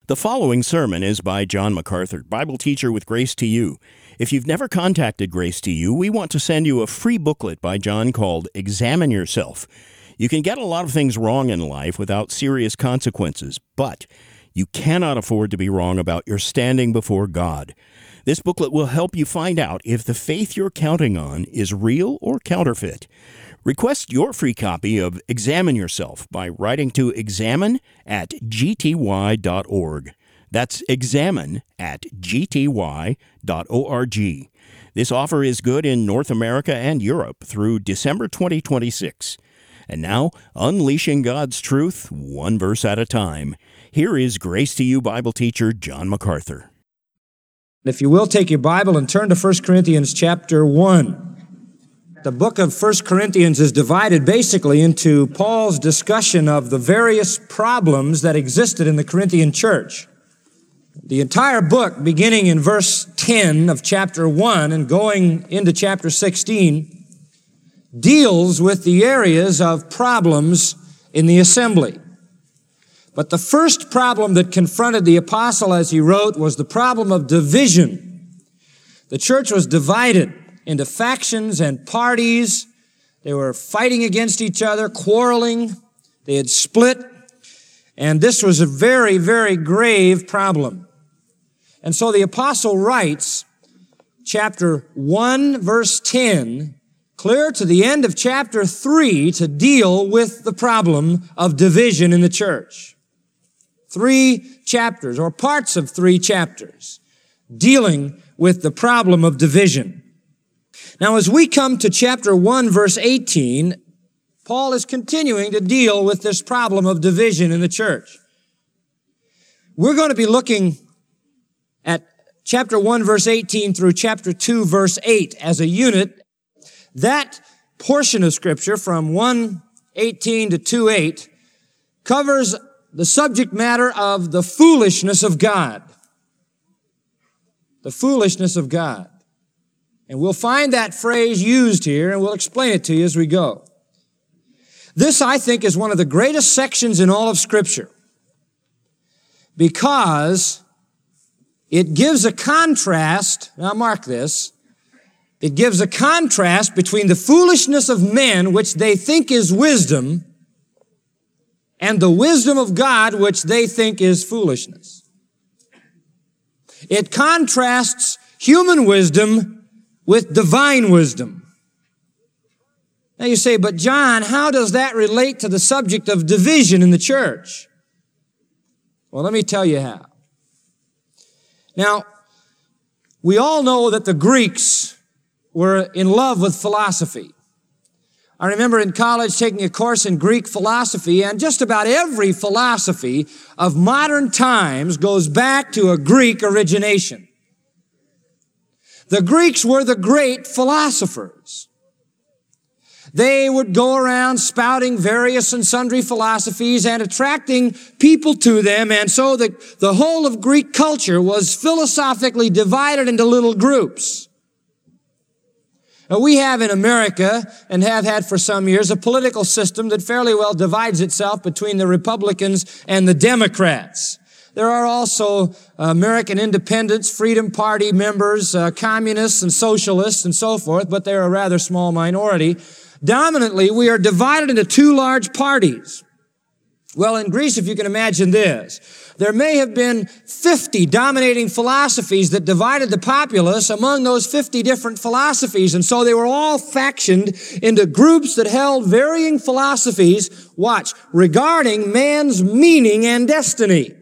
The following sermon is by John MacArthur, Bible teacher with Grace to You. If you've never contacted Grace to You, we want to send you a free booklet by John called Examine Yourself. You can get a lot of things wrong in life without serious consequences, but you cannot afford to be wrong about your standing before God. This booklet will help you find out if the faith you're counting on is real or counterfeit. Request your free copy of Examine Yourself by writing to examine@gty.org. That's examine@gty.org. This offer is good in North America and Europe through December 2026. And now, unleashing God's truth, one verse at a time. Here is Grace to You Bible teacher John MacArthur. If you will, take your Bible and turn to 1 Corinthians chapter 1. The book of 1 Corinthians is divided basically into Paul's discussion of the various problems that existed in the Corinthian church. The entire book, beginning in verse 10 of chapter 1 and going into chapter 16, deals with the areas of problems in the assembly. But the first problem that confronted the apostle as he wrote was the problem of division. The church was divided into factions and parties. They were fighting against each other, quarreling. They had split. And this was a very, very grave problem. And so the apostle writes, chapter 1, verse 10, clear to the end of chapter 3 to deal with the problem of division in the church. 3 chapters, or parts of 3 chapters, dealing with the problem of division. Now, as we come to chapter 1, verse 18, Paul is continuing to deal with this problem of division in the church. We're going to be looking at chapter 1, verse 18 through chapter 2, verse 8 as a unit. That portion of Scripture from 1:18 to 2:8 covers the subject matter of the foolishness of God. The foolishness of God. And we'll find that phrase used here, and we'll explain it to you as we go. This, I think, is one of the greatest sections in all of Scripture because it gives a contrast. Now mark this. It gives a contrast between the foolishness of men, which they think is wisdom, and the wisdom of God, which they think is foolishness. It contrasts human wisdom with divine wisdom. Now you say, but John, how does that relate to the subject of division in the church? Well, let me tell you how. Now, we all know that the Greeks were in love with philosophy. I remember in college taking a course in Greek philosophy, and just about every philosophy of modern times goes back to a Greek origination. The Greeks were the great philosophers. They would go around spouting various and sundry philosophies and attracting people to them, and so the whole of Greek culture was philosophically divided into little groups. Now, we have in America, and have had for some years, a political system that fairly well divides itself between the Republicans and the Democrats. There are also American Independents, Freedom Party members, communists and socialists and so forth, but they're a rather small minority. Dominantly, we are divided into 2 large parties. Well, in Greece, if you can imagine this, there may have been 50 dominating philosophies that divided the populace among those 50 different philosophies. And so they were all factioned into groups that held varying philosophies, watch, regarding man's meaning and destiny.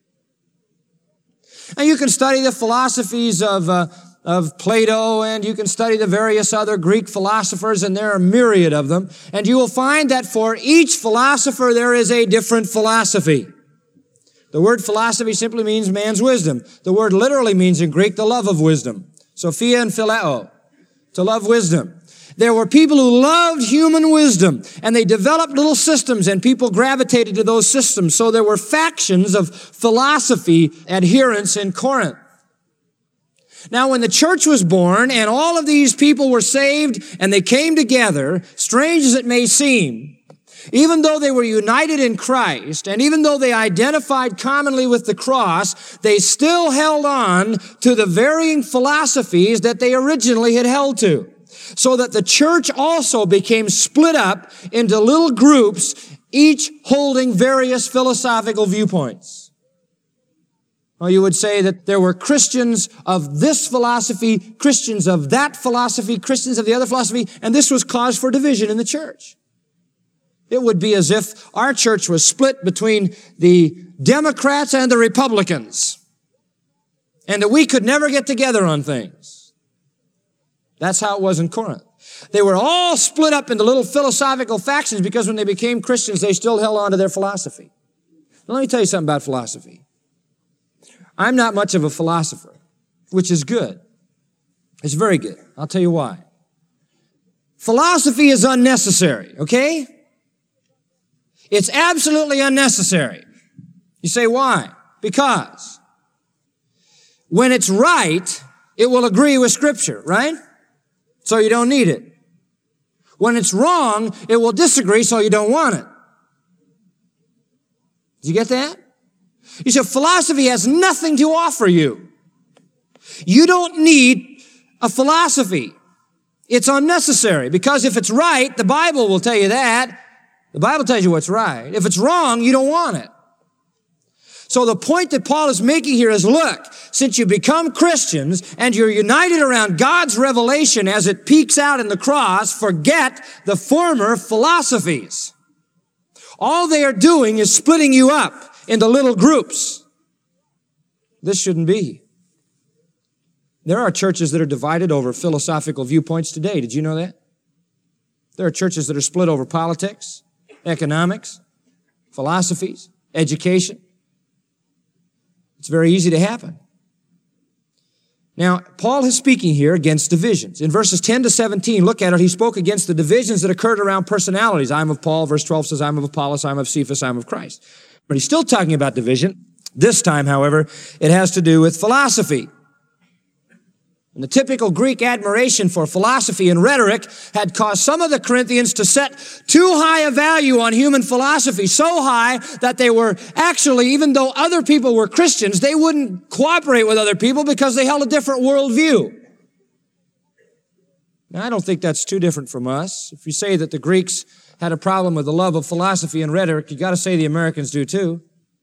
And you can study the philosophies of Plato, and you can study the various other Greek philosophers, and there are a myriad of them. And you will find that for each philosopher there is a different philosophy. The word philosophy simply means man's wisdom. The word literally means in Greek the love of wisdom. Sophia and phileo, to love wisdom. There were people who loved human wisdom, and they developed little systems, and people gravitated to those systems. So there were factions of philosophy adherents in Corinth. Now, when the church was born and all of these people were saved and they came together, strange as it may seem, Even though they were united in Christ, and even though they identified commonly with the cross, they still held on to the varying philosophies that they originally had held to. So that the church also became split up into little groups, each holding various philosophical viewpoints. Well, you would say that there were Christians of this philosophy, Christians of that philosophy, Christians of the other philosophy, and this was cause for division in the church. It would be as if our church was split between the Democrats and the Republicans, and that we could never get together on things. That's how it was in Corinth. They were all split up into little philosophical factions because when they became Christians, they still held on to their philosophy. Now, let me tell you something about philosophy. I'm not much of a philosopher, which is good. It's very good. I'll tell you why. Philosophy is unnecessary, okay? It's absolutely unnecessary. You say, why? Because when it's right, it will agree with Scripture, right? So you don't need it. When it's wrong, it will disagree, so you don't want it. Did you get that? You see, philosophy has nothing to offer you. You don't need a philosophy. It's unnecessary because if it's right, the Bible will tell you that. The Bible tells you what's right. If it's wrong, you don't want it. So the point that Paul is making here is, look, since you become Christians and you're united around God's revelation as it peeks out in the cross, forget the former philosophies. All they are doing is splitting you up into little groups. This shouldn't be. There are churches that are divided over philosophical viewpoints today. Did you know that? There are churches that are split over politics, economics, philosophies, education. It's very easy to happen. Now, Paul is speaking here against divisions. In verses 10 to 17, look at it. He spoke against the divisions that occurred around personalities. I'm of Paul. Verse 12 says, I'm of Apollos. I'm of Cephas. I'm of Christ. But he's still talking about division. This time, however, it has to do with philosophy. And the typical Greek admiration for philosophy and rhetoric had caused some of the Corinthians to set too high a value on human philosophy, so high that they were actually, even though other people were Christians, they wouldn't cooperate with other people because they held a different worldview. Now, I don't think that's too different from us. If you say that the Greeks had a problem with the love of philosophy and rhetoric, you got to say the Americans do too.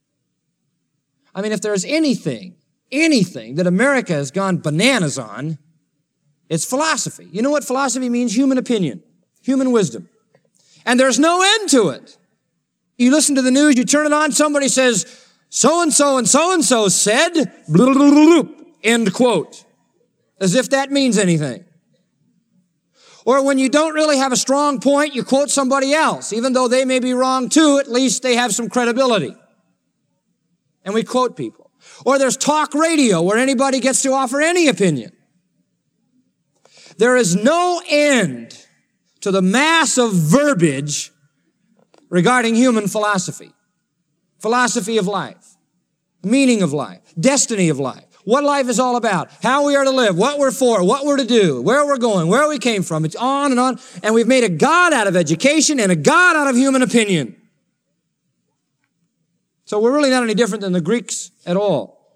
I mean, if there's anything that America has gone bananas on, it's philosophy. You know what philosophy means? Human opinion, human wisdom. And there's no end to it. You listen to the news, you turn it on, somebody says, so-and-so and so-and-so said, blah, blah, blah, blah, end quote. As if that means anything. Or when you don't really have a strong point, you quote somebody else. Even though they may be wrong too, at least they have some credibility. And we quote people. Or there's talk radio where anybody gets to offer any opinion. There is no end to the mass of verbiage regarding human philosophy. Philosophy of life, meaning of life, destiny of life, what life is all about, how we are to live, what we're for, what we're to do, where we're going, where we came from. It's on and on. And we've made a God out of education and a God out of human opinion. So we're really not any different than the Greeks at all.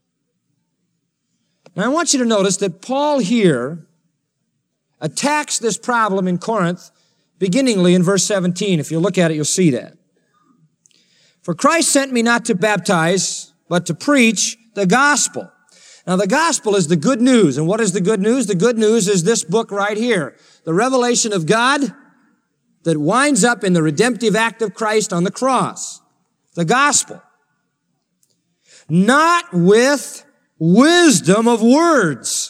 Now I want you to notice that Paul here attacks this problem in Corinth beginningly in verse 17. If you look at it, you'll see that. For Christ sent me not to baptize, but to preach the gospel. Now the gospel is the good news. And what is the good news? The good news is this book right here. The revelation of God that winds up in the redemptive act of Christ on the cross. The gospel. Not with wisdom of words,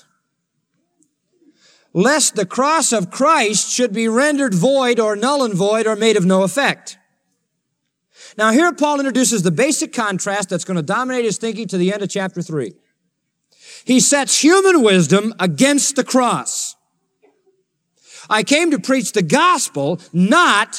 lest the cross of Christ should be rendered void or null and void or made of no effect. Now here Paul introduces the basic contrast that's going to dominate his thinking to the end of chapter 3. He sets human wisdom against the cross. I came to preach the gospel, not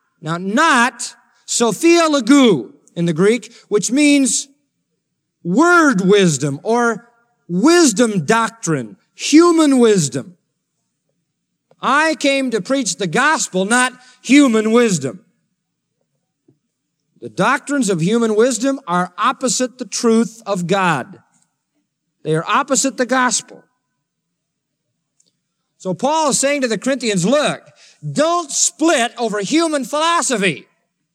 Sophia Logou in the Greek, which means word wisdom or wisdom doctrine, human wisdom. I came to preach the gospel, not human wisdom. The doctrines of human wisdom are opposite the truth of God. They are opposite the gospel. So Paul is saying to the Corinthians, look, don't split over human philosophy.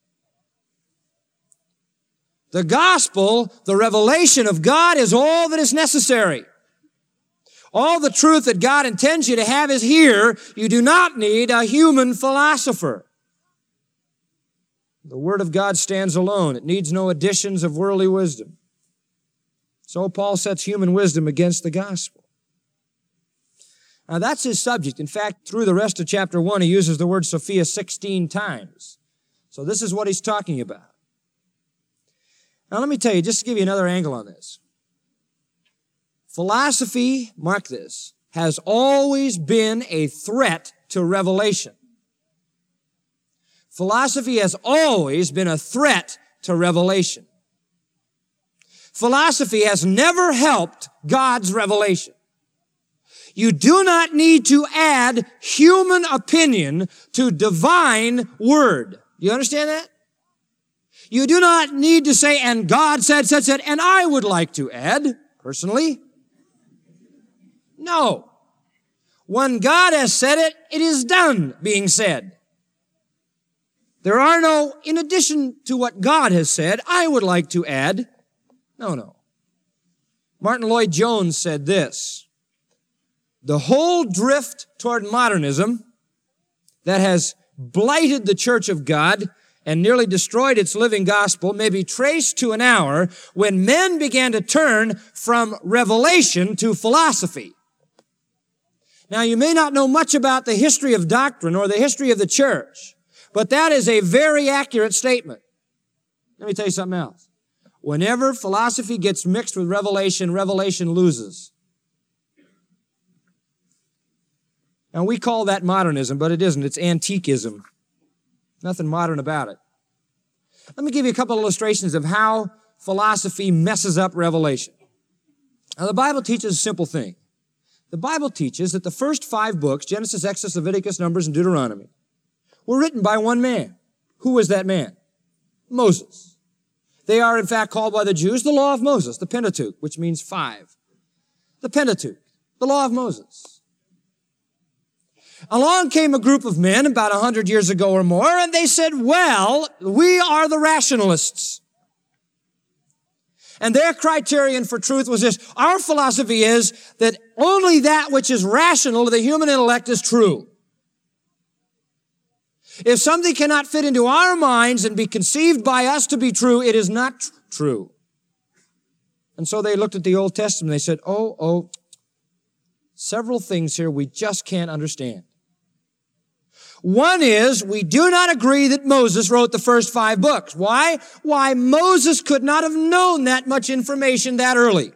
The gospel, the revelation of God, is all that is necessary. All the truth that God intends you to have is here. You do not need a human philosopher. The Word of God stands alone. It needs no additions of worldly wisdom. So Paul sets human wisdom against the gospel. Now that's his subject. In fact, through the rest of chapter 1, he uses the word Sophia 16 times. So this is what he's talking about. Now let me tell you, just to give you another angle on this. Philosophy, mark this, has always been a threat to revelation. Philosophy has always been a threat to revelation. Philosophy has never helped God's revelation. You do not need to add human opinion to divine word. Do you understand that? You do not need to say, and God said, and I would like to add, personally. No. When God has said it, it is done being said. There are no, in addition to what God has said, I would like to add. No. Martin Lloyd-Jones said this: the whole drift toward modernism that has blighted the Church of God and nearly destroyed its living gospel may be traced to an hour when men began to turn from revelation to philosophy. Now, you may not know much about the history of doctrine or the history of the church, but that is a very accurate statement. Let me tell you something else. Whenever philosophy gets mixed with revelation, revelation loses. Now, we call that modernism, but it isn't. It's antiquism. Nothing modern about it. Let me give you a couple of illustrations of how philosophy messes up revelation. Now, the Bible teaches a simple thing. The Bible teaches that the first 5 books, Genesis, Exodus, Leviticus, Numbers, and Deuteronomy, were written by one man. Who was that man? Moses. They are, in fact, called by the Jews the law of Moses, the Pentateuch, which means 5. The Pentateuch, the law of Moses. Along came a group of men about 100 years ago or more, and they said, well, we are the rationalists. And their criterion for truth was this: our philosophy is that only that which is rational to the human intellect is true. If something cannot fit into our minds and be conceived by us to be true, it is not true. And so they looked at the Old Testament and they said, several things here we just can't understand. One is, we do not agree that Moses wrote the first 5 books. Why? Why, Moses could not have known that much information that early.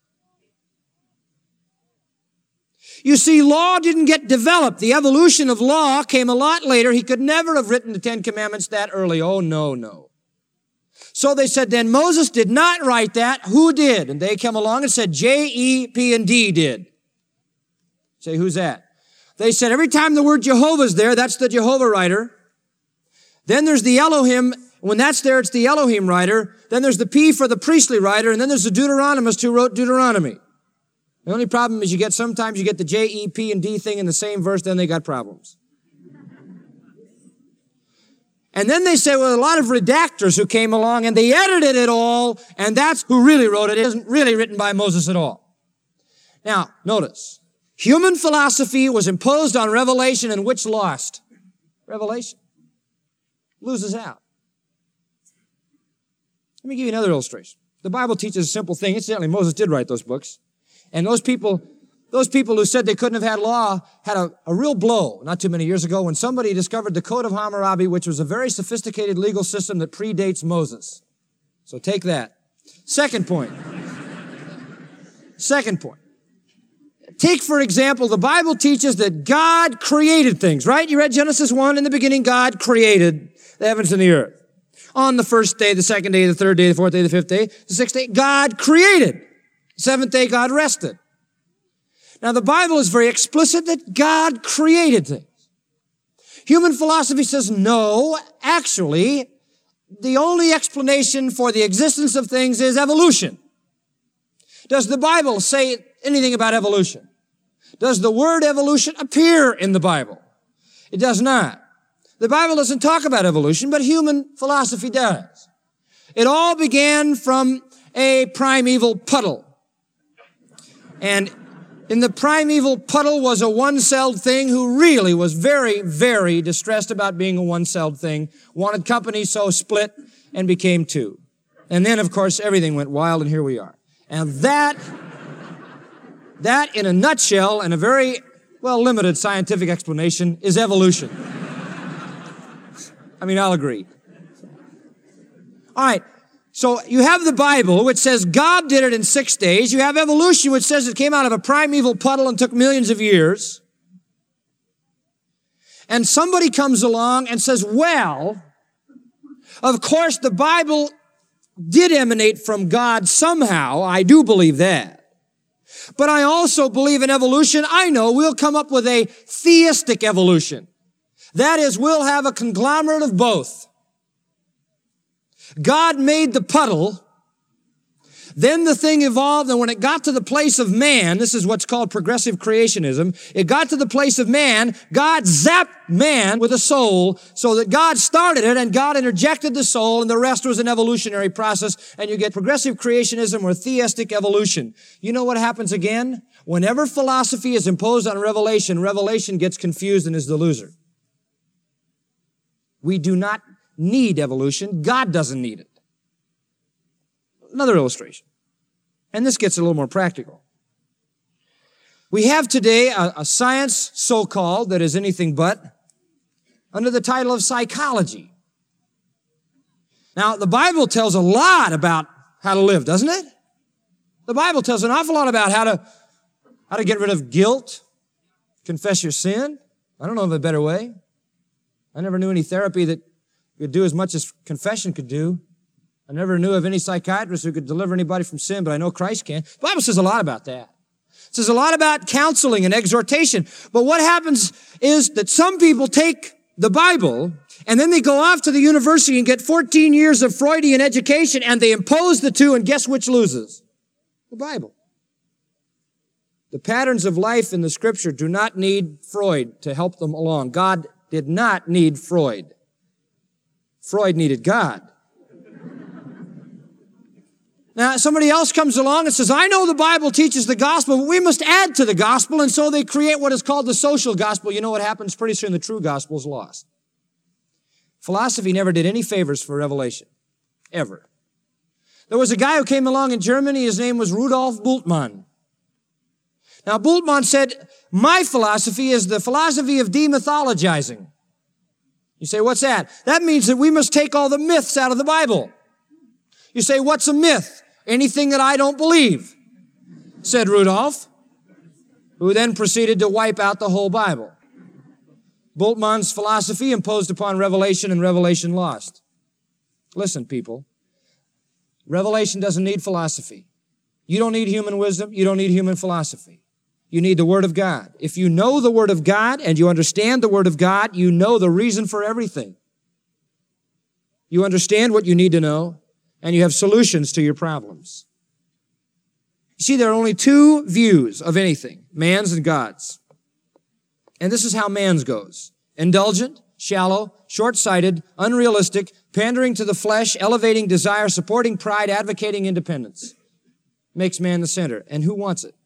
You see, law didn't get developed. The evolution of law came a lot later. He could never have written the 10 Commandments that early. Oh, no. So they said, then Moses did not write that. Who did? And they came along and said, J, E, P, and D did. Say, who's that? They said every time the word Jehovah's there, that's the Jehovah writer. Then there's the Elohim. When that's there, it's the Elohim writer. Then there's the P for the priestly writer. And then there's the Deuteronomist who wrote Deuteronomy. The only problem is sometimes you get the J, E, P, and D thing in the same verse, then they got problems. And then they say, well, a lot of redactors who came along and they edited it all, and that's who really wrote it. It isn't really written by Moses at all. Now, notice. Human philosophy was imposed on revelation, and which lost? Revelation. Loses out. Let me give you another illustration. The Bible teaches a simple thing. Incidentally, Moses did write those books. And those people who said they couldn't have had law had a real blow not too many years ago when somebody discovered the Code of Hammurabi, which was a very sophisticated legal system that predates Moses. So take that. Second point. Take, for example, the Bible teaches that God created things, right? You read Genesis 1, in the beginning God created the heavens and the earth. On the first day, the second day, the third day, the fourth day, the fifth day, the sixth day, God created. The seventh day, God rested. Now, the Bible is very explicit that God created things. Human philosophy says, no, actually, the only explanation for the existence of things is evolution. Does the Bible say anything about evolution? Does the word evolution appear in the Bible? It does not. The Bible doesn't talk about evolution, but human philosophy does. It all began from a primeval puddle. And in the primeval puddle was a one-celled thing who really was very, very distressed about being a one-celled thing, wanted company, so split and became two. And then, of course, everything went wild, and here we are. And that in a nutshell, and a very, limited scientific explanation, is evolution. I mean, I'll agree. All right. So you have the Bible, which says God did it in 6 days. You have evolution, which says it came out of a primeval puddle and took millions of years. And somebody comes along and says, well, of course, the Bible did emanate from God somehow. I do believe that. But I also believe in evolution. I know we'll come up with a theistic evolution. That is, we'll have a conglomerate of both. God made the puddle, then the thing evolved, and when it got to the place of man, this is what's called progressive creationism, it got to the place of man, God zapped man with a soul, so that God started it, and God interjected the soul, and the rest was an evolutionary process, and you get progressive creationism or theistic evolution. You know what happens again? Whenever philosophy is imposed on revelation, revelation gets confused and is the loser. We do not need evolution. God doesn't need it. Another illustration. And this gets a little more practical. We have today a science, so-called, that is anything but, under the title of psychology. Now, the Bible tells a lot about how to live, doesn't it? The Bible tells an awful lot about how to get rid of guilt, confess your sin. I don't know of a better way. I never knew any therapy that could do as much as confession could do. I never knew of any psychiatrist who could deliver anybody from sin, but I know Christ can. The Bible says a lot about that. It says a lot about counseling and exhortation. But what happens is that some people take the Bible and then they go off to the university and get 14 years of Freudian education and they impose the two, and guess which loses? The Bible. The patterns of life in the Scripture do not need Freud to help them along. God did not need Freud. Freud needed God. Now, somebody else comes along and says, I know the Bible teaches the gospel, but we must add to the gospel, and so they create what is called the social gospel. You know what happens? Pretty soon the true gospel is lost. Philosophy never did any favors for revelation. Ever. There was a guy who came along in Germany. His name was Rudolf Bultmann. Now, Bultmann said, my philosophy is the philosophy of demythologizing. You say, what's that? That means that we must take all the myths out of the Bible. You say, what's a myth? Anything that I don't believe, said Rudolph, who then proceeded to wipe out the whole Bible. Bultmann's philosophy imposed upon revelation, and revelation lost. Listen, people, revelation doesn't need philosophy. You don't need human wisdom. You don't need human philosophy. You need the Word of God. If you know the Word of God and you understand the Word of God, you know the reason for everything. You understand what you need to know, and you have solutions to your problems. You see, there are only two views of anything, man's and God's. And this is how man's goes. Indulgent, shallow, short-sighted, unrealistic, pandering to the flesh, elevating desire, supporting pride, advocating independence. Makes man the center. And who wants it?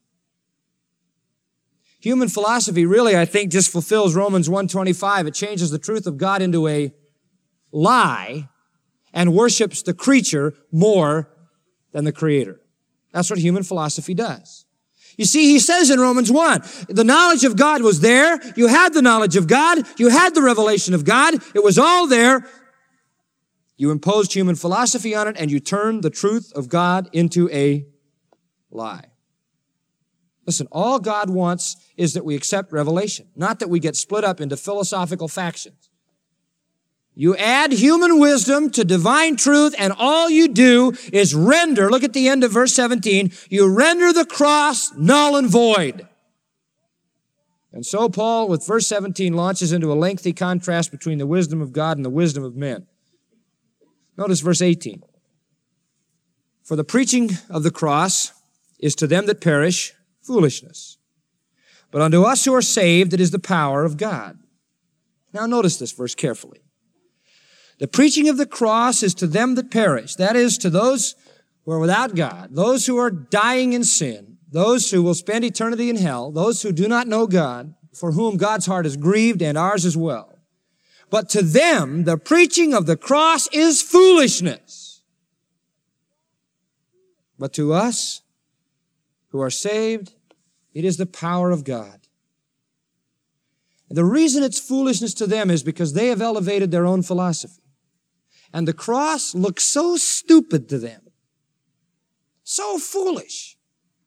Human philosophy really, I think, just fulfills Romans 1:25. It changes the truth of God into a lie and worships the creature more than the Creator. That's what human philosophy does. You see, he says in Romans 1, the knowledge of God was there. You had the knowledge of God. You had the revelation of God. It was all there. You imposed human philosophy on it, and you turned the truth of God into a lie. Listen, all God wants is that we accept revelation, not that we get split up into philosophical factions. You add human wisdom to divine truth, and all you do is render, look at the end of verse 17, you render the cross null and void. And so Paul, with verse 17, launches into a lengthy contrast between the wisdom of God and the wisdom of men. Notice verse 18. For the preaching of the cross is to them that perish foolishness, but unto us who are saved it is the power of God. Now notice this verse carefully. The preaching of the cross is to them that perish. That is, to those who are without God, those who are dying in sin, those who will spend eternity in hell, those who do not know God, for whom God's heart is grieved and ours as well. But to them, the preaching of the cross is foolishness. But to us who are saved, it is the power of God. And the reason it's foolishness to them is because they have elevated their own philosophy. And the cross looks so stupid to them. So foolish.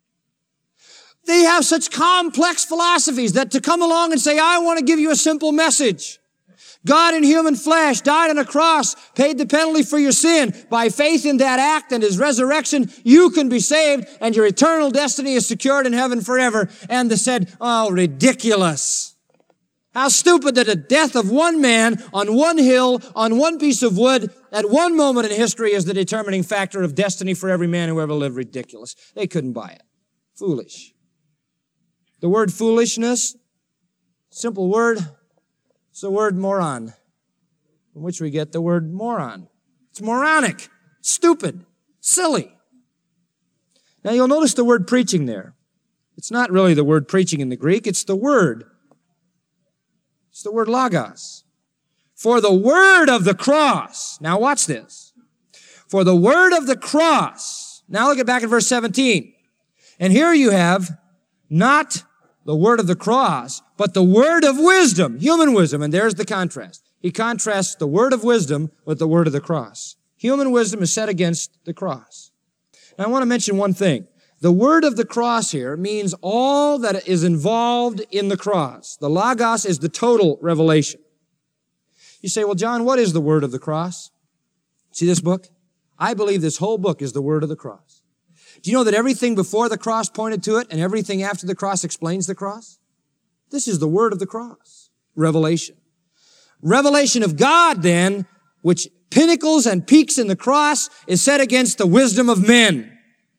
They have such complex philosophies that to come along and say, I want to give you a simple message. God in human flesh died on a cross, paid the penalty for your sin. By faith in that act and His resurrection, you can be saved and your eternal destiny is secured in heaven forever. And they said, oh, ridiculous. How stupid that the death of one man on one hill, on one piece of wood, at one moment in history is the determining factor of destiny for every man who ever lived. Ridiculous. They couldn't buy it. Foolish. The word foolishness, simple word, it's the word moron, from which we get the word moron. It's moronic, stupid, silly. Now you'll notice the word preaching there. It's not really the word preaching in the Greek, it's the word. It's the word logos. For the word of the cross. Now watch this. For the word of the cross. Now look at back at verse 17. And here you have not the word of the cross, but the word of wisdom, human wisdom. And there's the contrast. He contrasts the word of wisdom with the word of the cross. Human wisdom is set against the cross. Now I want to mention one thing. The word of the cross here means all that is involved in the cross. The logos is the total revelation. You say, well, John, what is the word of the cross? See this book? I believe this whole book is the word of the cross. Do you know that everything before the cross pointed to it and everything after the cross explains the cross? This is the word of the cross. Revelation. Revelation of God, then, which pinnacles and peaks in the cross, is set against the wisdom of men.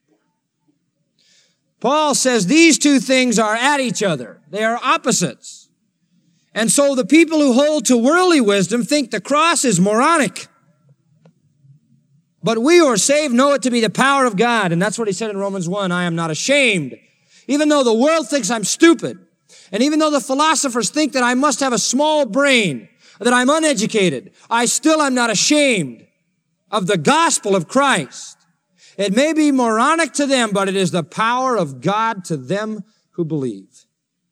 Paul says these two things are at each other. They are opposites. And so the people who hold to worldly wisdom think the cross is moronic. But we who are saved know it to be the power of God. And that's what he said in Romans 1, I am not ashamed. Even though the world thinks I'm stupid, and even though the philosophers think that I must have a small brain, that I'm uneducated, I still am not ashamed of the gospel of Christ. It may be moronic to them, but it is the power of God to them who believe.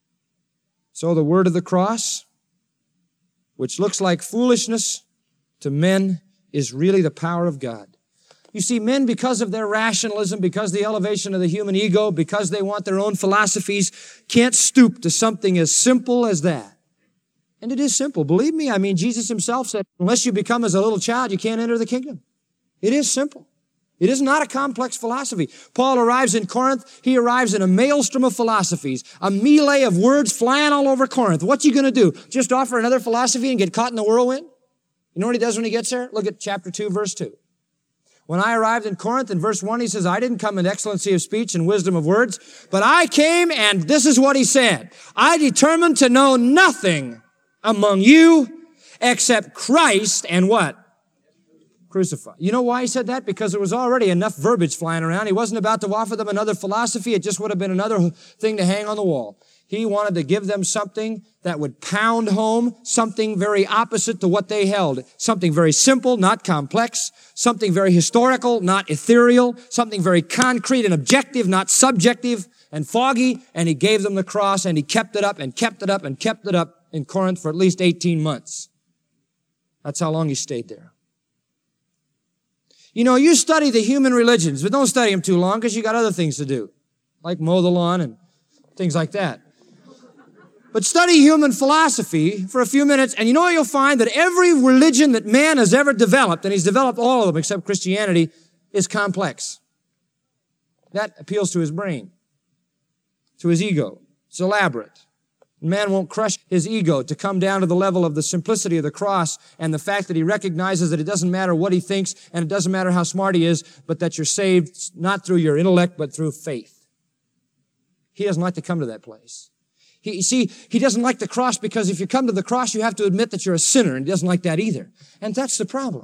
So the word of the cross, which looks like foolishness to men, is really the power of God. You see, men, because of their rationalism, because of the elevation of the human ego, because they want their own philosophies, can't stoop to something as simple as that. And it is simple. Believe me, I mean, Jesus himself said, unless you become as a little child, you can't enter the kingdom. It is simple. It is not a complex philosophy. Paul arrives in Corinth. He arrives in a maelstrom of philosophies, a melee of words flying all over Corinth. What's he going to do? Just offer another philosophy and get caught in the whirlwind? You know what he does when he gets there? Look at chapter 2, verse 2. When I arrived in Corinth, in verse 1, he says, I didn't come in excellency of speech and wisdom of words, but I came, and this is what he said. I determined to know nothing among you except Christ and what? Crucified. You know why he said that? Because there was already enough verbiage flying around. He wasn't about to offer them another philosophy. It just would have been another thing to hang on the wall. He wanted to give them something that would pound home something very opposite to what they held. Something very simple, not complex. Something very historical, not ethereal. Something very concrete and objective, not subjective and foggy. And he gave them the cross, and he kept it up and kept it up and kept it up in Corinth for at least 18 months. That's how long he stayed there. You know, you study the human religions, but don't study them too long because you got other things to do, like mow the lawn and things like that. But study human philosophy for a few minutes, and you know what you'll find? That every religion that man has ever developed, and he's developed all of them except Christianity, is complex. That appeals to his brain, to his ego. It's elaborate. Man won't crush his ego to come down to the level of the simplicity of the cross and the fact that he recognizes that it doesn't matter what he thinks and it doesn't matter how smart he is, but that you're saved not through your intellect, but through faith. He doesn't like to come to that place. He doesn't like the cross because if you come to the cross, you have to admit that you're a sinner, and he doesn't like that either. And that's the problem.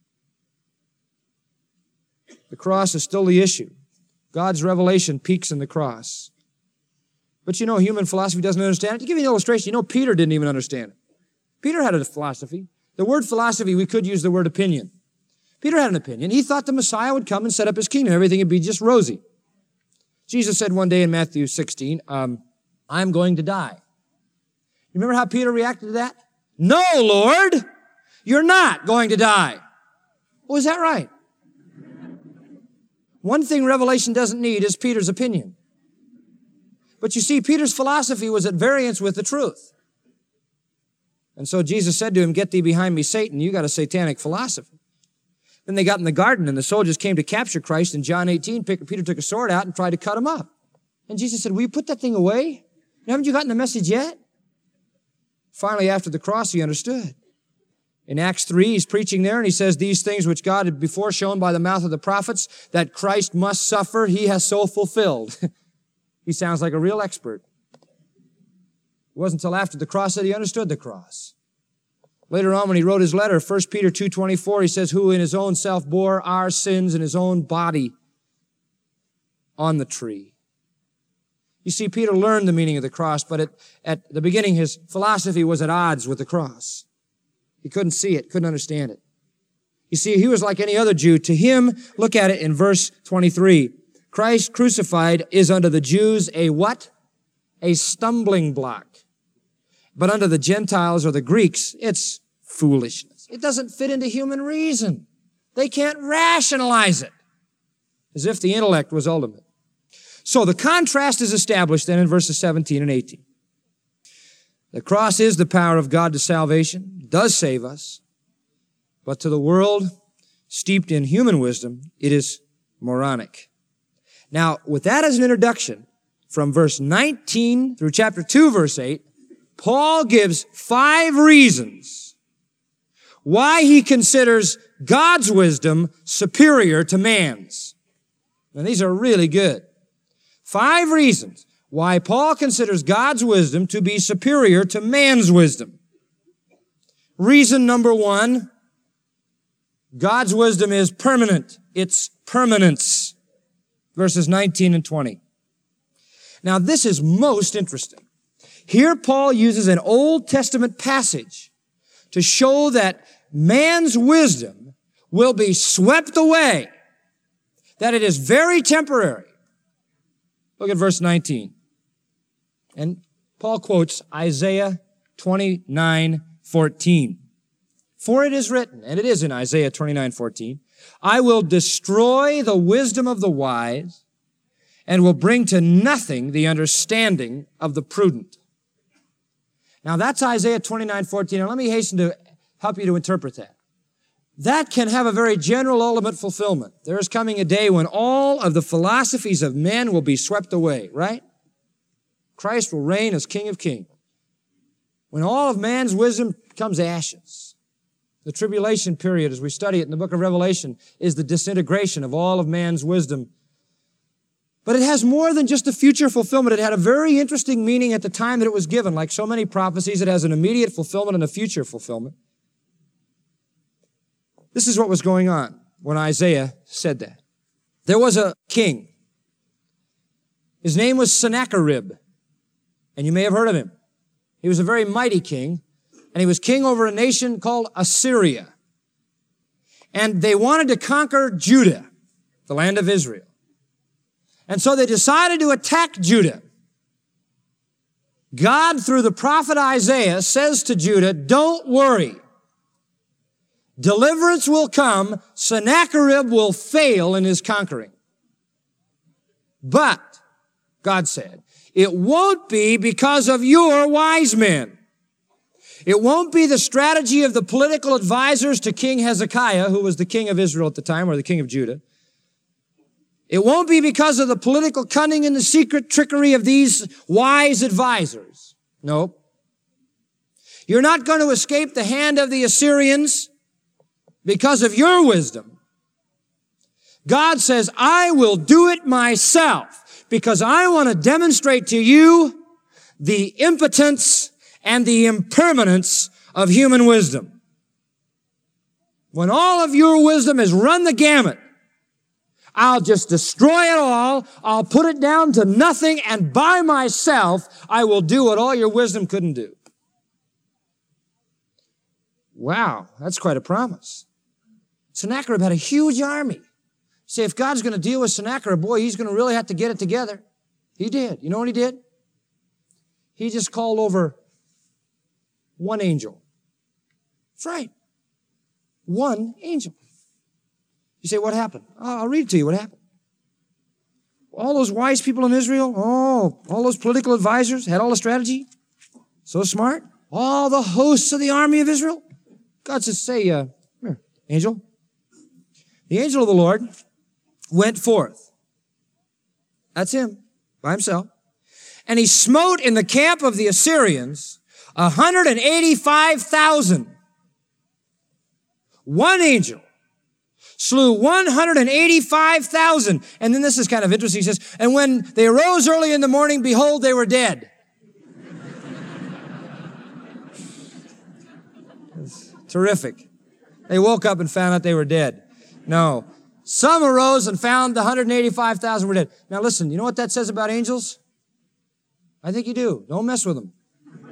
The cross is still the issue. God's revelation peaks in the cross. But you know, human philosophy doesn't understand it. To give you an illustration, you know, Peter didn't even understand it. Peter had a philosophy. The word philosophy, we could use the word opinion. Peter had an opinion. He thought the Messiah would come and set up his kingdom. Everything would be just rosy. Jesus said one day in Matthew 16, I'm going to die. You remember how Peter reacted to that? No, Lord, you're not going to die. Oh, is that right? One thing Revelation doesn't need is Peter's opinion. But you see, Peter's philosophy was at variance with the truth. And so Jesus said to him, get thee behind me, Satan. You got a satanic philosophy. Then they got in the garden and the soldiers came to capture Christ. In John 18, Peter took a sword out and tried to cut him up. And Jesus said, will you put that thing away? Haven't you gotten the message yet? Finally, after the cross, he understood. In Acts 3, he's preaching there and he says, these things which God had before shown by the mouth of the prophets, that Christ must suffer, he has so fulfilled. He sounds like a real expert. It wasn't until after the cross that he understood the cross. Later on, when he wrote his letter, 1 Peter 2:24, he says, who in his own self bore our sins in his own body on the tree. You see, Peter learned the meaning of the cross, but at the beginning, his philosophy was at odds with the cross. He couldn't see it, couldn't understand it. You see, he was like any other Jew. To him, look at it in verse 23. Christ crucified is unto the Jews a what? A stumbling block. But unto the Gentiles or the Greeks, it's foolishness. It doesn't fit into human reason. They can't rationalize it. As if the intellect was ultimate. So the contrast is established then in verses 17 and 18. The cross is the power of God to salvation, does save us, but to the world steeped in human wisdom, it is moronic. Now, with that as an introduction, from verse 19 through chapter 2, verse 8, Paul gives 5 reasons why he considers God's wisdom superior to man's. And these are really good. 5 reasons why Paul considers God's wisdom to be superior to man's wisdom. Reason number 1, God's wisdom is permanent. It's permanence. Verses 19 and 20. Now this is most interesting. Here Paul uses an Old Testament passage to show that man's wisdom will be swept away, that it is very temporary. Look at verse 19. And Paul quotes Isaiah 29:14. For it is written, and it is in Isaiah 29:14, I will destroy the wisdom of the wise and will bring to nothing the understanding of the prudent. Now that's Isaiah 29:14, and let me hasten to help you to interpret that. That can have a very general ultimate fulfillment. There is coming a day when all of the philosophies of men will be swept away, right? Christ will reign as King of Kings. When all of man's wisdom becomes ashes. The tribulation period, as we study it in the book of Revelation, is the disintegration of all of man's wisdom. But it has more than just a future fulfillment. It had a very interesting meaning at the time that it was given. Like so many prophecies, it has an immediate fulfillment and a future fulfillment. This is what was going on when Isaiah said that. There was a king. His name was Sennacherib, and you may have heard of him. He was a very mighty king, and he was king over a nation called Assyria. And they wanted to conquer Judah, the land of Israel. And so they decided to attack Judah. God, through the prophet Isaiah, says to Judah, don't worry. Deliverance will come. Sennacherib will fail in his conquering. But, God said, it won't be because of your wise men. It won't be the strategy of the political advisors to King Hezekiah, who was the king of Israel at the time, or the king of Judah. It won't be because of the political cunning and the secret trickery of these wise advisors. Nope. You're not going to escape the hand of the Assyrians because of your wisdom. God says, I will do it myself because I want to demonstrate to you the impotence and the impermanence of human wisdom. When all of your wisdom has run the gamut, I'll just destroy it all. I'll put it down to nothing, and by myself, I will do what all your wisdom couldn't do. Wow, that's quite a promise. Sennacherib had a huge army. Say, if God's going to deal with Sennacherib, boy, he's going to really have to get it together. He did. You know what he did? He just called over one angel. That's right. One angel. You say, what happened? Oh, I'll read it to you what happened. All those wise people in Israel, all those political advisors had all the strategy. So smart. All the hosts of the army of Israel. God says, say, here, angel. The angel of the Lord went forth. That's him, by himself. And he smote in the camp of the Assyrians 185,000. One angel slew 185,000. And then this is kind of interesting. He says, and when they arose early in the morning, behold, they were dead. Terrific. They woke up and found out they were dead. No. Some arose and found the 185,000 were dead. Now listen, you know what that says about angels? I think you do. Don't mess with them.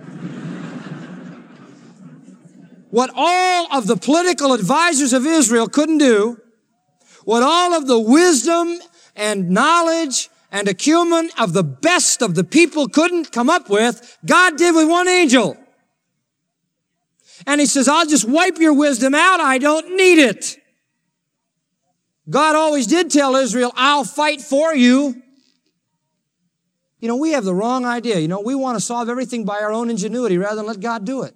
What all of the political advisors of Israel couldn't do, what all of the wisdom and knowledge and acumen of the best of the people couldn't come up with, God did with one angel. And he says, I'll just wipe your wisdom out. I don't need it. God always did tell Israel, I'll fight for you. You know, we have the wrong idea. You know, we want to solve everything by our own ingenuity rather than let God do it.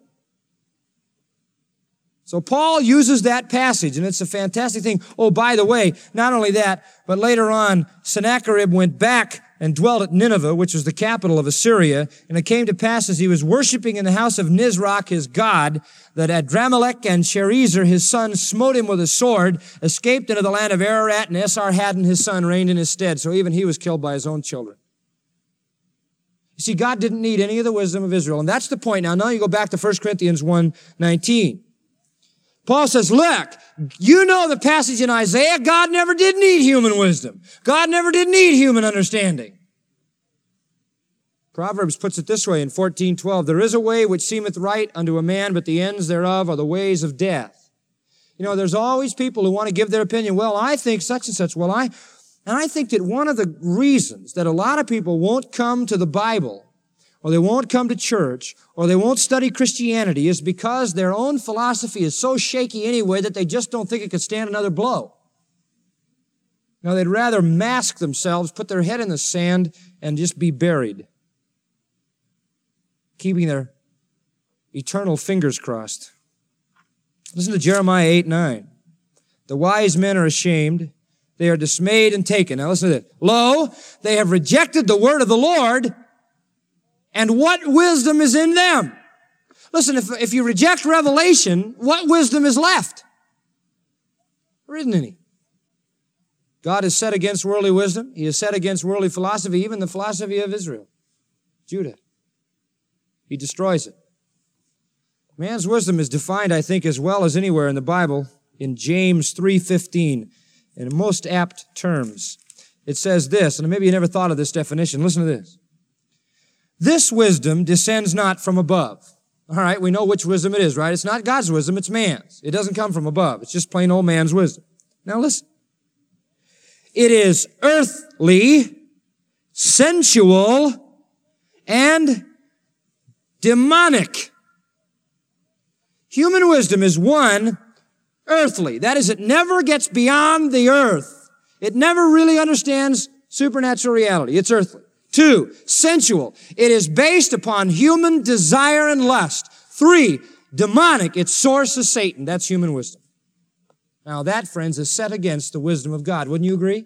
So Paul uses that passage, and it's a fantastic thing. Oh, by the way, not only that, but later on, Sennacherib went back and dwelt at Nineveh, which was the capital of Assyria. And it came to pass as he was worshiping in the house of Nisroch, his god, that Adramelech and Sharezer, his son, smote him with a sword, escaped into the land of Ararat, and Esarhaddon, his son, reigned in his stead. So even he was killed by his own children. You see, God didn't need any of the wisdom of Israel. And that's the point. Now you go back to 1 Corinthians 1:19. Paul says, look, you know the passage in Isaiah, God never did need human wisdom. God never did need human understanding. Proverbs puts it this way in 14:12, there is a way which seemeth right unto a man, but the ends thereof are the ways of death. You know, there's always people who want to give their opinion. Well, I think such and such. I think that one of the reasons that a lot of people won't come to the Bible, or they won't come to church, or they won't study Christianity is because their own philosophy is so shaky anyway that they just don't think it could stand another blow. Now, they'd rather mask themselves, put their head in the sand, and just be buried, keeping their eternal fingers crossed. Listen to Jeremiah 8:9. The wise men are ashamed. They are dismayed and taken. Now listen to this. Lo, they have rejected the word of the Lord, and what wisdom is in them? Listen, if you reject revelation, what wisdom is left? There isn't any. God is set against worldly wisdom. He is set against worldly philosophy, even the philosophy of Israel, Judah. He destroys it. Man's wisdom is defined, I think, as well as anywhere in the Bible in James 3:15 in most apt terms. It says this, and maybe you never thought of this definition. Listen to this. This wisdom descends not from above. All right, we know which wisdom it is, right? It's not God's wisdom, it's man's. It doesn't come from above. It's just plain old man's wisdom. Now listen. It is earthly, sensual, and demonic. Human wisdom is one, earthly. That is, it never gets beyond the earth. It never really understands supernatural reality. It's earthly. 2, sensual. It is based upon human desire and lust. 3, demonic. Its source is Satan. That's human wisdom. Now that, friends, is set against the wisdom of God. Wouldn't you agree?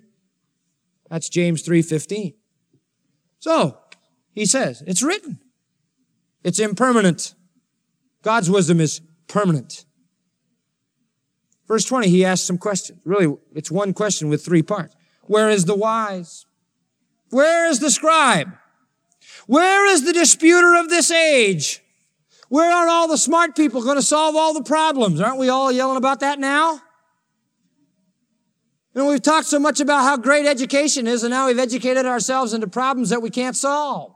That's James 3:15. So, he says, it's written. It's impermanent. God's wisdom is permanent. Verse 20, he asks some questions. Really, it's one question with three parts. Where is the wise? Where is the scribe? Where is the disputer of this age? Where are all the smart people going to solve all the problems? Aren't we all yelling about that now? You know, we've talked so much about how great education is, and now we've educated ourselves into problems that we can't solve.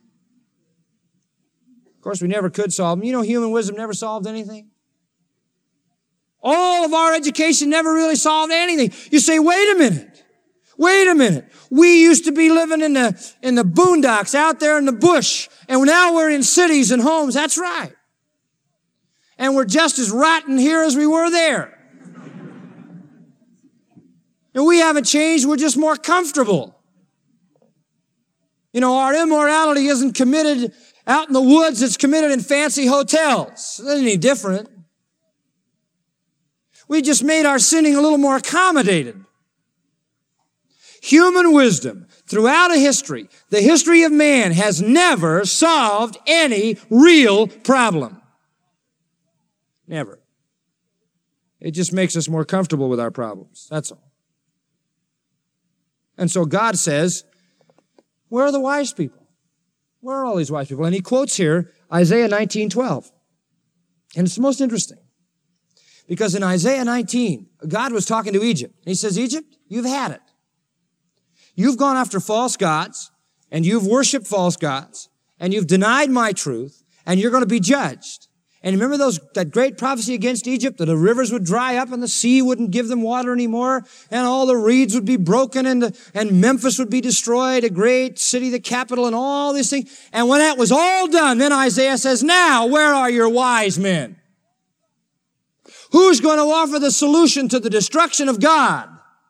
Of course, we never could solve them. You know, human wisdom never solved anything. All of our education never really solved anything. You say, wait a minute. We used to be living in the boondocks out there in the bush, and now we're in cities and homes. That's right. And we're just as rotten here as we were there. And we haven't changed. We're just more comfortable. You know, our immorality isn't committed out in the woods. It's committed in fancy hotels. It isn't any different. We just made our sinning a little more accommodated. Human wisdom throughout the history of man has never solved any real problem. Never. It just makes us more comfortable with our problems. That's all. And so God says, where are the wise people? Where are all these wise people? And he quotes here Isaiah 19:12. And it's most interesting. Because in Isaiah 19, God was talking to Egypt. And he says, Egypt, you've had it. You've gone after false gods, and you've worshiped false gods, and you've denied my truth, and you're going to be judged. And remember that great prophecy against Egypt, that the rivers would dry up and the sea wouldn't give them water anymore, and all the reeds would be broken, and Memphis would be destroyed, a great city, the capital, and all these things. And when that was all done, then Isaiah says, now, where are your wise men? Who's going to offer the solution to the destruction of God?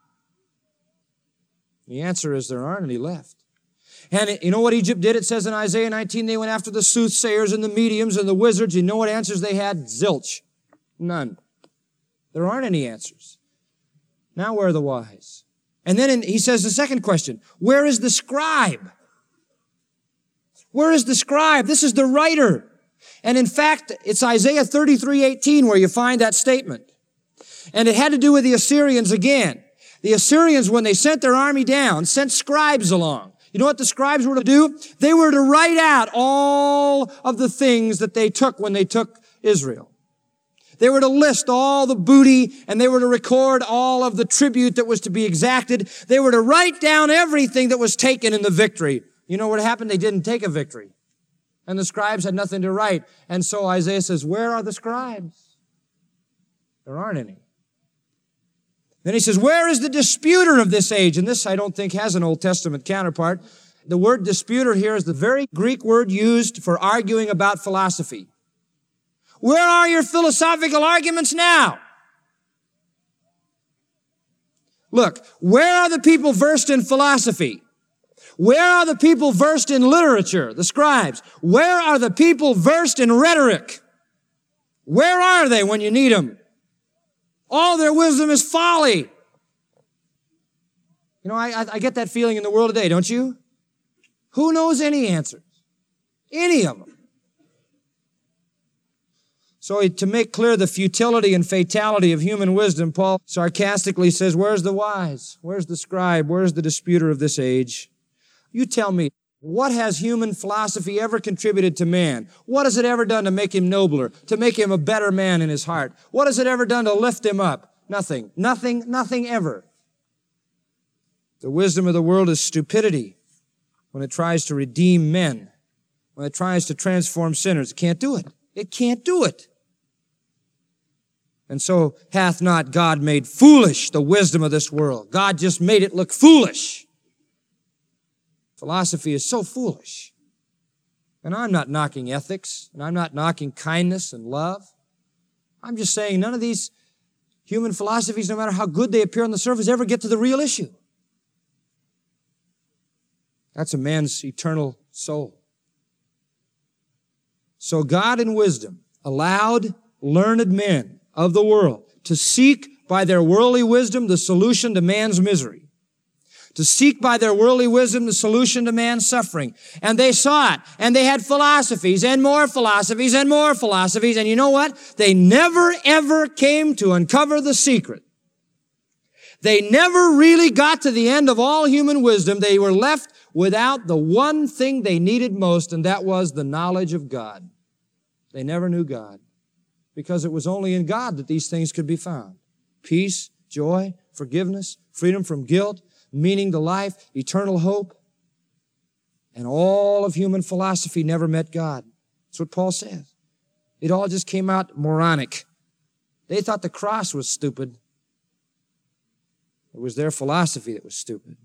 The answer is there aren't any left. And you know what Egypt did? It says in Isaiah 19, they went after the soothsayers and the mediums and the wizards. You know what answers they had? Zilch. None. There aren't any answers. Now where are the wise? And then he says the second question, where is the scribe? Where is the scribe? This is the writer. And in fact, it's Isaiah 33:18 where you find that statement. And it had to do with the Assyrians again. The Assyrians, when they sent their army down, sent scribes along. You know what the scribes were to do? They were to write out all of the things that they took when they took Israel. They were to list all the booty, and they were to record all of the tribute that was to be exacted. They were to write down everything that was taken in the victory. You know what happened? They didn't take a victory. And the scribes had nothing to write. And so Isaiah says, where are the scribes? There aren't any. Then he says, where is the disputer of this age? And this, I don't think, has an Old Testament counterpart. The word disputer here is the very Greek word used for arguing about philosophy. Where are your philosophical arguments now? Look, where are the people versed in philosophy? Where are the people versed in literature, the scribes? Where are the people versed in rhetoric? Where are they when you need them? All their wisdom is folly. You know, I get that feeling in the world today, don't you? Who knows any answers? Any of them. So to make clear the futility and fatality of human wisdom, Paul sarcastically says, where's the wise? Where's the scribe? Where's the disputer of this age? You tell me, what has human philosophy ever contributed to man? What has it ever done to make him nobler, to make him a better man in his heart? What has it ever done to lift him up? Nothing. Nothing ever. The wisdom of the world is stupidity when it tries to redeem men, when it tries to transform sinners. It can't do it. It can't do it. And so hath not God made foolish the wisdom of this world? God just made it look foolish. Philosophy is so foolish. And I'm not knocking ethics, and I'm not knocking kindness and love. I'm just saying none of these human philosophies, no matter how good they appear on the surface, ever get to the real issue. That's a man's eternal soul. So God in wisdom allowed learned men of the world to seek by their worldly wisdom the solution to man's misery, to seek by their worldly wisdom the solution to man's suffering. And they saw it, and they had philosophies and more philosophies and more philosophies, and you know what? They never ever came to uncover the secret. They never really got to the end of all human wisdom. They were left without the one thing they needed most, and that was the knowledge of God. They never knew God, because it was only in God that these things could be found. Peace, joy, forgiveness, freedom from guilt, meaning to life, eternal hope. And all of human philosophy never met God. That's what Paul says. It all just came out moronic. They thought the cross was stupid. It was their philosophy that was stupid.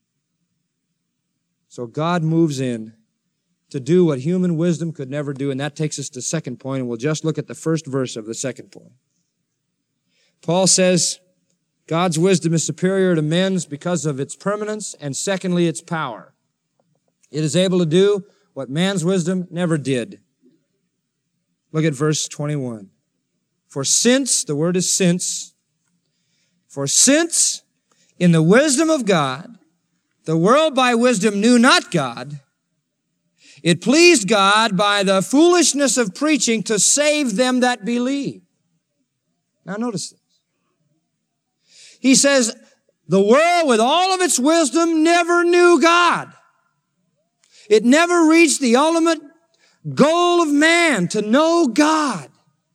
So God moves in to do what human wisdom could never do, and that takes us to the second point, and we'll just look at the first verse of the second point. Paul says, God's wisdom is superior to men's because of its permanence, and secondly, its power. It is able to do what man's wisdom never did. Look at verse 21. For since, the word is since, for since in the wisdom of God, the world by wisdom knew not God, it pleased God by the foolishness of preaching to save them that believe. Now notice this. He says, the world with all of its wisdom never knew God. It never reached the ultimate goal of man, to know God.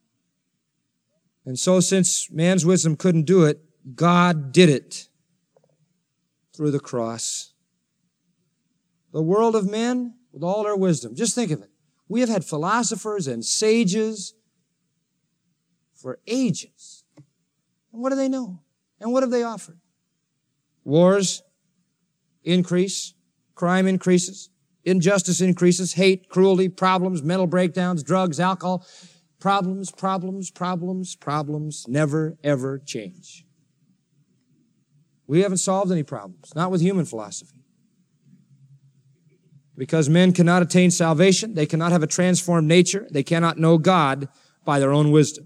And so since man's wisdom couldn't do it, God did it through the cross. The world of men with all their wisdom. Just think of it. We have had philosophers and sages for ages. And what do they know? And what have they offered? Wars increase, crime increases, injustice increases, hate, cruelty, problems, mental breakdowns, drugs, alcohol. Problems never, ever change. We haven't solved any problems, not with human philosophy. Because men cannot attain salvation, they cannot have a transformed nature, they cannot know God by their own wisdom.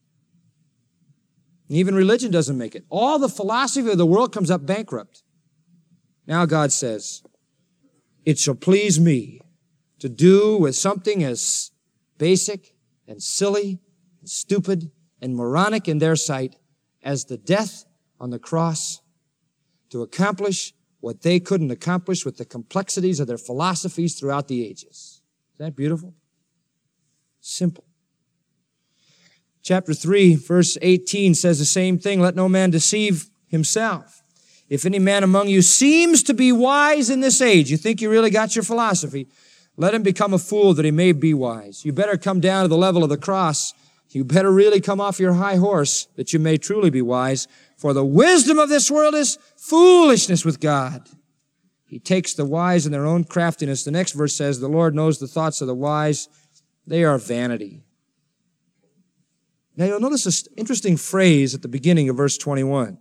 And even religion doesn't make it. All the philosophy of the world comes up bankrupt. Now God says, it shall please me to do with something as basic and silly and stupid and moronic in their sight as the death on the cross, to accomplish what they couldn't accomplish with the complexities of their philosophies throughout the ages. Isn't that beautiful? Simple. Chapter 3, verse 18 says the same thing. Let no man deceive himself. If any man among you seems to be wise in this age, you think you really got your philosophy, let him become a fool that he may be wise. You better come down to the level of the cross. You better really come off your high horse that you may truly be wise. For the wisdom of this world is foolishness with God. He takes the wise in their own craftiness. The next verse says, the Lord knows the thoughts of the wise. They are vanity. Now you'll notice this interesting phrase at the beginning of verse 21.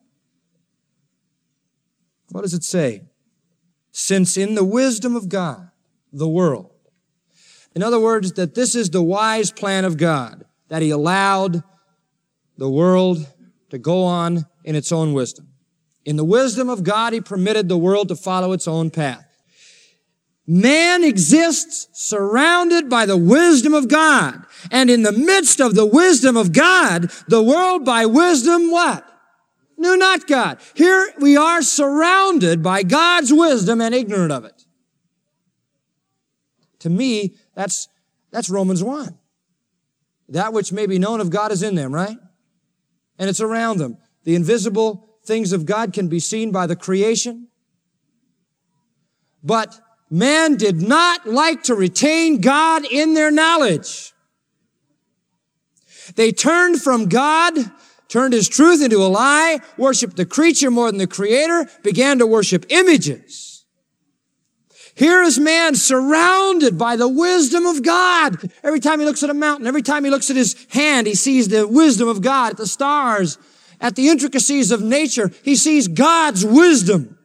What does it say? Since in the wisdom of God, the world. In other words, that this is the wise plan of God, that He allowed the world to go on in its own wisdom. In the wisdom of God, He permitted the world to follow its own path. Man exists surrounded by the wisdom of God. And in the midst of the wisdom of God, the world by wisdom, what? Knew not God. Here we are surrounded by God's wisdom and ignorant of it. To me, that's Romans 1. That which may be known of God is in them, right? And it's around them. The invisible things of God can be seen by the creation. But man did not like to retain God in their knowledge. They turned from God, turned His truth into a lie, worshiped the creature more than the Creator, began to worship images. Here is man surrounded by the wisdom of God. Every time he looks at a mountain, every time he looks at his hand, he sees the wisdom of God. At the stars, at the intricacies of nature, he sees God's wisdom.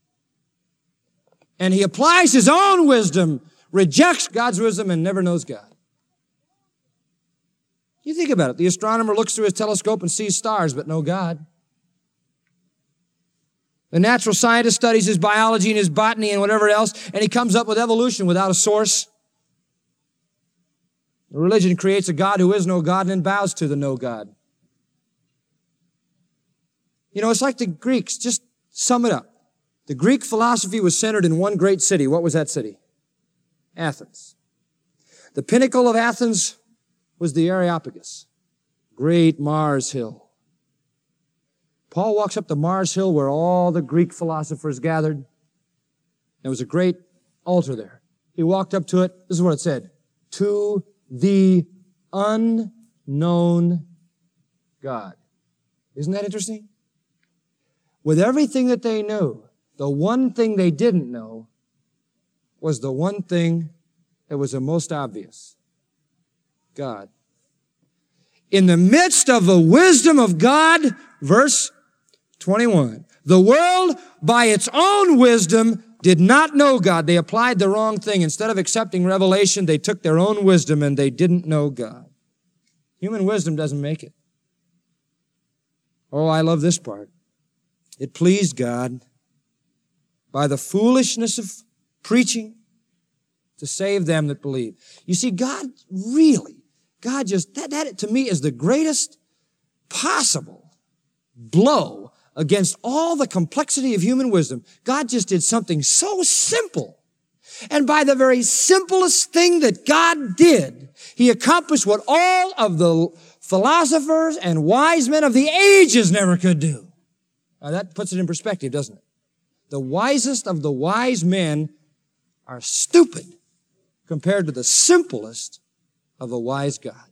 And he applies his own wisdom, rejects God's wisdom, and never knows God. You think about it. The astronomer looks through his telescope and sees stars, but no God. The natural scientist studies his biology and his botany and whatever else, and he comes up with evolution without a source. The religion creates a God who is no God and then bows to the no God. You know, it's like the Greeks. Just sum it up. The Greek philosophy was centered in one great city. What was that city? Athens. The pinnacle of Athens was the Areopagus, great Mars Hill. Paul walks up to Mars Hill where all the Greek philosophers gathered. There was a great altar there. He walked up to it. This is what it said. To the unknown God. Isn't that interesting? With everything that they knew, the one thing they didn't know was the one thing that was the most obvious. God. In the midst of the wisdom of God, verse 21, the world by its own wisdom did not know God. They applied the wrong thing. Instead of accepting revelation, they took their own wisdom and they didn't know God. Human wisdom doesn't make it. Oh, I love this part. It pleased God by the foolishness of preaching to save them that believe. You see, God just, that to me is the greatest possible blow against all the complexity of human wisdom. God just did something so simple. And by the very simplest thing that God did, He accomplished what all of the philosophers and wise men of the ages never could do. Now that puts it in perspective, doesn't it? The wisest of the wise men are stupid compared to the simplest of the wise God.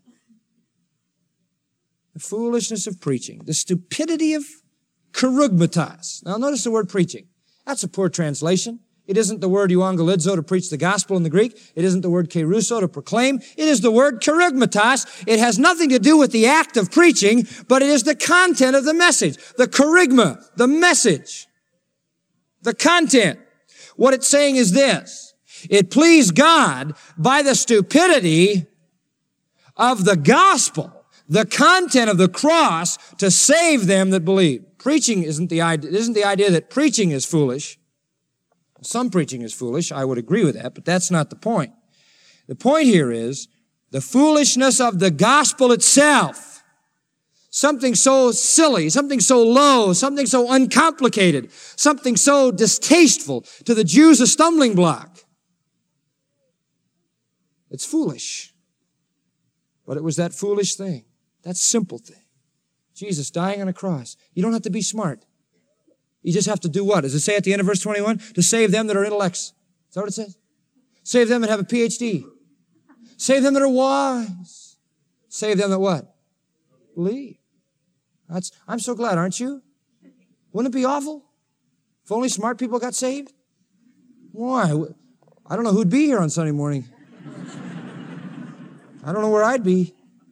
The foolishness of preaching, the stupidity of charugmatas. Now notice the word preaching. That's a poor translation. It isn't the word euangelizo to preach the gospel in the Greek. It isn't the word kerusso to proclaim. It is the word charugmatas. It has nothing to do with the act of preaching, but it is the content of the message. The charygma, the message, the content. What it's saying is this. It pleased God by the stupidity of the gospel, the content of the cross, to save them that believe. Preaching isn't the idea that preaching is foolish. Some preaching is foolish. I would agree with that, but that's not the point. The point here is the foolishness of the gospel itself. Something so silly, something so low, something so uncomplicated, something so distasteful, to the Jews a stumbling block. It's foolish. But it was that foolish thing, that simple thing. Jesus dying on a cross. You don't have to be smart. You just have to do what? Does it say at the end of verse 21? To save them that are intellects. Is that what it says? Save them that have a PhD. Save them that are wise. Save them that what? Believe. I'm so glad, aren't you? Wouldn't it be awful if only smart people got saved? Why? I don't know who'd be here on Sunday morning. I don't know where I'd be.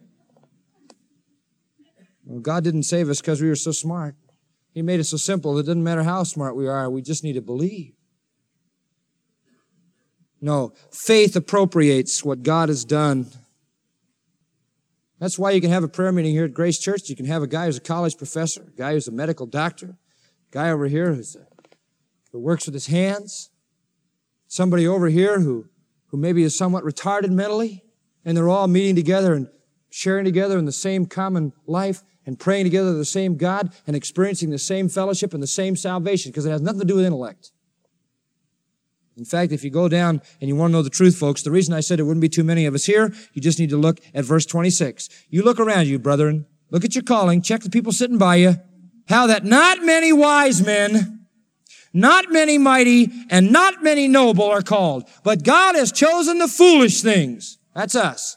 Well, God didn't save us because we were so smart. He made it so simple. It doesn't matter how smart we are. We just need to believe. No, faith appropriates what God has done. That's why you can have a prayer meeting here at Grace Church. You can have a guy who's a college professor, a guy who's a medical doctor, a guy over here who works with his hands, somebody over here who maybe is somewhat retarded mentally, and they're all meeting together and sharing together in the same common life and praying together to the same God and experiencing the same fellowship and the same salvation, because it has nothing to do with intellect. In fact, if you go down and you want to know the truth, folks, the reason I said it wouldn't be too many of us here, you just need to look at verse 26. You look around you, brethren. Look at your calling. Check the people sitting by you. How that not many wise men, not many mighty, and not many noble are called. But God has chosen the foolish things. That's us.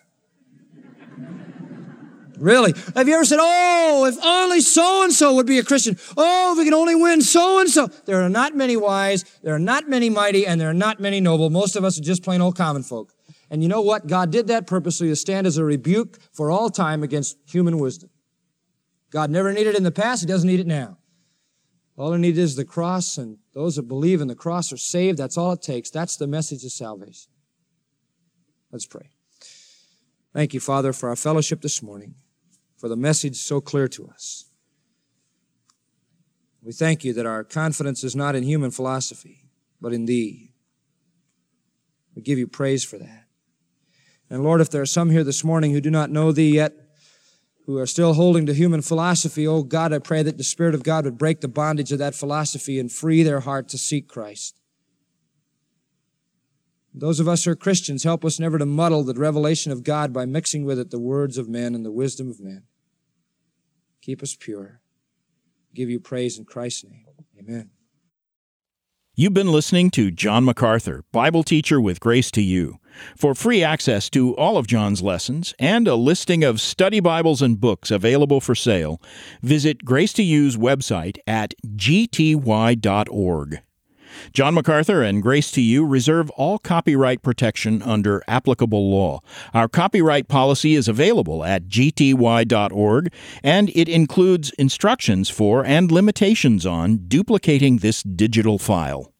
Really? Have you ever said, oh, if only so-and-so would be a Christian. Oh, if we could only win so-and-so. There are not many wise, there are not many mighty, and there are not many noble. Most of us are just plain old common folk. And you know what? God did that purposely to stand as a rebuke for all time against human wisdom. God never needed it in the past. He doesn't need it now. All he needed is the cross, and those that believe in the cross are saved. That's all it takes. That's the message of salvation. Let's pray. Thank you, Father, for our fellowship this morning, for the message so clear to us. We thank you that our confidence is not in human philosophy, but in Thee. We give you praise for that. And Lord, if there are some here this morning who do not know Thee yet, who are still holding to human philosophy, oh God, I pray that the Spirit of God would break the bondage of that philosophy and free their heart to seek Christ. Those of us who are Christians, help us never to muddle the revelation of God by mixing with it the words of men and the wisdom of men. Keep us pure. Give you praise in Christ's name. Amen. You've been listening to John MacArthur, Bible teacher with Grace to You. For free access to all of John's lessons and a listing of study Bibles and books available for sale, visit Grace to You's website at gty.org. John MacArthur and Grace to You reserve all copyright protection under applicable law. Our copyright policy is available at gty.org, and it includes instructions for and limitations on duplicating this digital file.